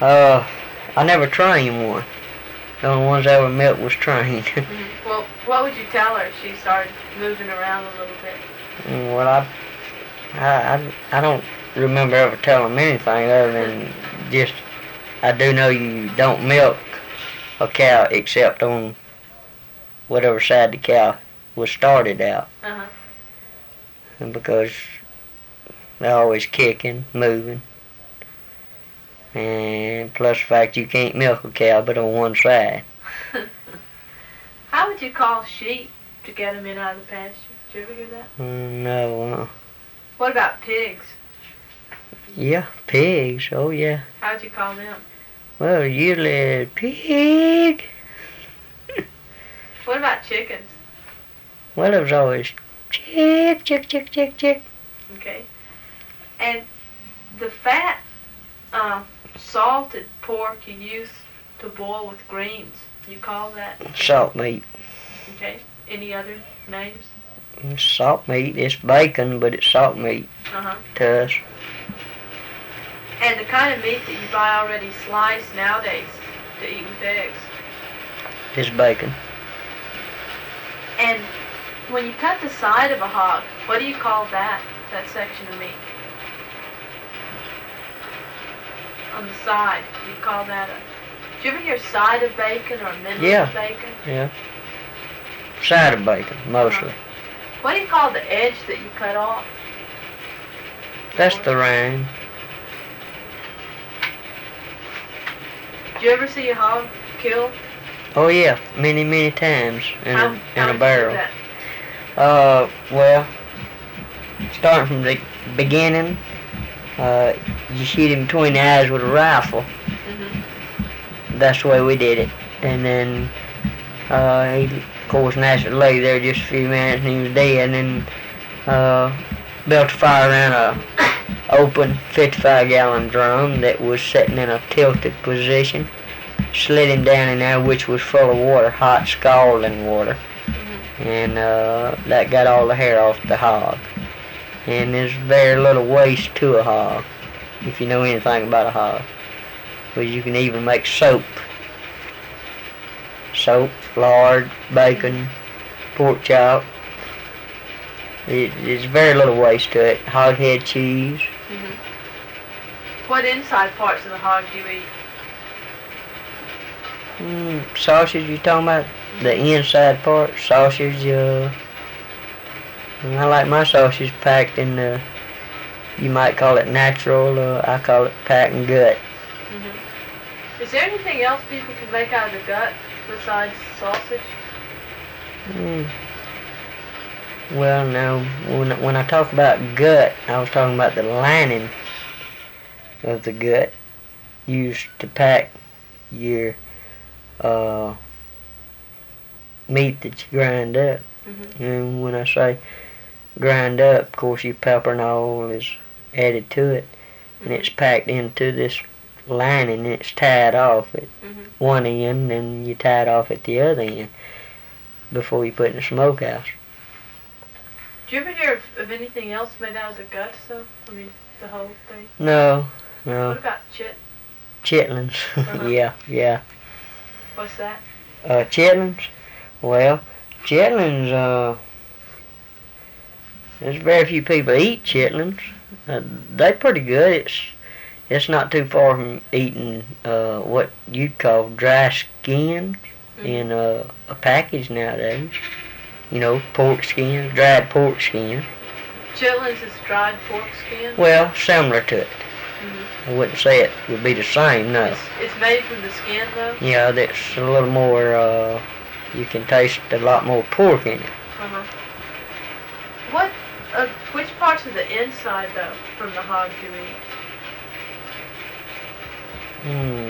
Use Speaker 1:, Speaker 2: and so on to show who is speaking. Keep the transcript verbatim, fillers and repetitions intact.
Speaker 1: Uh, I never trained one. The only ones I ever met was trained.
Speaker 2: Mm-hmm. Well, what would you tell her if she started moving around a little bit?
Speaker 1: Well, I, I, I, I don't remember ever telling them anything other than just, I do know you don't milk a cow except on whatever side the cow was started out.
Speaker 2: Uh-huh.
Speaker 1: And because they're always kicking, moving. And plus the fact you can't milk a cow but on one side.
Speaker 2: How would you call sheep to get them in out of the pasture? Did you ever hear that?
Speaker 1: Mm, no. Uh,
Speaker 2: What about pigs?
Speaker 1: yeah, pigs. Oh, yeah.
Speaker 2: How would you call them?
Speaker 1: Well, usually pig.
Speaker 2: What about chickens?
Speaker 1: Well, it was always chick, chick, chick, chick, chick.
Speaker 2: Okay. And the fat, uh, salted pork you use to boil with greens, you call that?
Speaker 1: Salt meat.
Speaker 2: Okay. Any other names?
Speaker 1: Salt meat. It's bacon, but it's salt meat
Speaker 2: Uh-huh.
Speaker 1: to us.
Speaker 2: And the kind of meat that you buy already sliced nowadays to eat with eggs.
Speaker 1: It's bacon.
Speaker 2: And when you cut the side of a hog, what do you call that, that section of meat? On the side, you call that a... Do you ever hear side of bacon or middle
Speaker 1: Yeah.
Speaker 2: of bacon?
Speaker 1: Yeah. Side of bacon, mostly.
Speaker 2: Uh-huh. What do you call the edge that you cut off?
Speaker 1: That's the rind.
Speaker 2: Did you ever see a hog killed?
Speaker 1: Oh, yeah. Many, many times in
Speaker 2: how,
Speaker 1: a, in
Speaker 2: how
Speaker 1: a
Speaker 2: did you
Speaker 1: barrel.
Speaker 2: do that?
Speaker 1: Uh, well, starting from the beginning, uh, you shoot him between the eyes with a rifle.
Speaker 2: Mm-hmm.
Speaker 1: That's the way we did it. And then, uh, he, of course, naturally lay there just a few minutes and he was dead. And then, uh, built a fire around a open fifty-five gallon drum that was sitting in a tilted position. Slid him down in there, which was full of water, hot scalding water.
Speaker 2: Mm-hmm.
Speaker 1: And uh, that got all the hair off the hog. And there's very little waste to a hog, if you know anything about a hog. Because you can even make soap. Soap, lard, bacon, pork chop. It, there's very little waste to it. Hog head cheese.
Speaker 2: Mm-hmm. What inside parts of the hog do you eat?
Speaker 1: Mm, sausage, you talking about? The inside part, sausage, uh, I like my sausage packed in the, you might call it natural, uh, I call it packed in gut.
Speaker 2: Mm-hmm. Is there anything else people can make out of the gut besides sausage?
Speaker 1: Mm. Well, now, when, when I talk about gut, I was talking about the lining of the gut used to pack your uh, meat that you grind up.
Speaker 2: Mm-hmm.
Speaker 1: And when I say grind up, of course your pepper and all is added to it.
Speaker 2: Mm-hmm.
Speaker 1: And it's packed into this lining and it's tied off at
Speaker 2: Mm-hmm.
Speaker 1: one end and you tie it off at the other end before you put it in the smokehouse.
Speaker 2: Do you ever hear of, of anything else made out of the guts though? I mean, the whole thing?
Speaker 1: No, no.
Speaker 2: What about chit?
Speaker 1: Chitlins.
Speaker 2: Uh-huh.
Speaker 1: yeah, yeah.
Speaker 2: What's that?
Speaker 1: Uh, chitlins? Well, chitlins, uh, there's very few people eat chitlins. Uh, they're pretty good. It's it's not too far from eating uh, what you'd call dry skins
Speaker 2: Mm-hmm.
Speaker 1: in uh, a package nowadays. You know, pork skins, dried pork skins.
Speaker 2: Chitlins is dried pork skin?
Speaker 1: Well, similar to it.
Speaker 2: Mm-hmm.
Speaker 1: I wouldn't say it would be the same, no.
Speaker 2: It's, it's made from the skin though?
Speaker 1: Yeah, that's a little more, uh, you can taste a lot more pork in it.
Speaker 2: Uh-huh. What, uh, which parts of the inside though from the hog do you eat?
Speaker 1: Hmm.